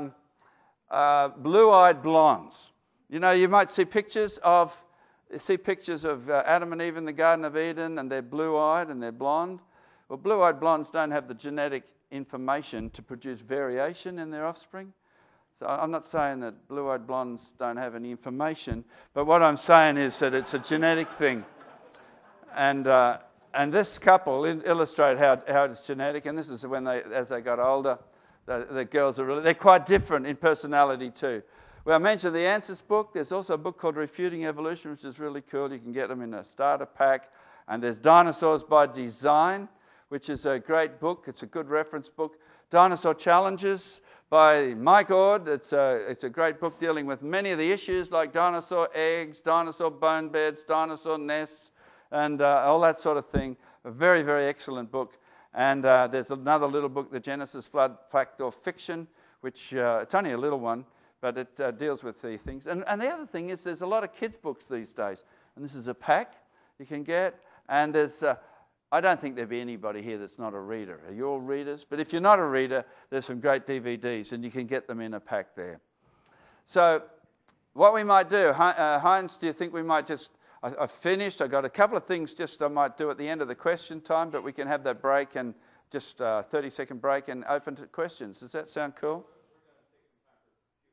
blue-eyed blondes. You know, you might see pictures of Adam and Eve in the Garden of Eden, and they're blue-eyed and they're blonde. Well, blue-eyed blondes don't have the genetic information to produce variation in their offspring. So I'm not saying that blue-eyed blondes don't have any information, but what I'm saying is that it's a genetic thing. And this couple illustrate how it's genetic, and this is when as they got older, the girls they're quite different in personality too. Well, I mentioned the Answers book. There's also a book called Refuting Evolution, which is really cool. You can get them in a starter pack. And there's Dinosaurs by Design, which is a great book. It's a good reference book. Dinosaur Challenges by Mike Ord. It's a great book dealing with many of the issues like dinosaur eggs, dinosaur bone beds, dinosaur nests, and all that sort of thing. A very, very excellent book. And there's another little book, The Genesis Flood, Fact or Fiction, which it's only a little one, but it deals with the things. And the other thing is there's a lot of kids' books these days. And this is a pack you can get. And there's, I don't think there'd be anybody here that's not a reader. Are you all readers? But if you're not a reader, there's some great DVDs, and you can get them in a pack there. So what we might do, Heinz, do you think we might just, I've finished. I've got a couple of things I might do at the end of the question time, but we can have that break and just a 30-second break and open to questions. Does that sound cool?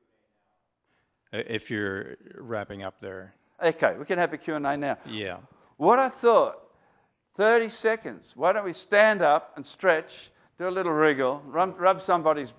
If you're wrapping up there. Okay, we can have a Q&A now. Yeah. What I thought, 30 seconds. Why don't we stand up and stretch, do a little wriggle, rub somebody's